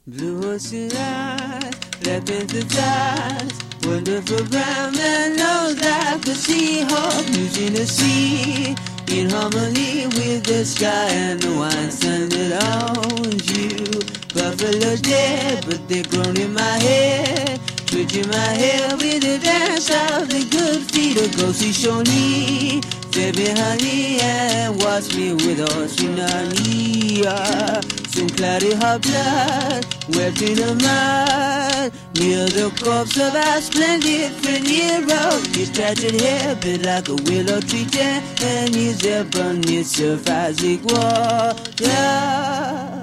Blue ocean eyes, black panther thighs, wonderful brown man knows like the sea hawk, using the sea in harmony with the sky and the wine sun that owns you. Buffalo dead, but they're grown in my head, twitching my hair with the dance of the good feet of Ghosty Shawnee. Fed me honey and washed me with all tsunami. Some cloudy hot blood, wet in the mud, near the corpse of our splendid friend hero. His tattered hair bit like a willow tree dead, and his ebony surf Isaac Water.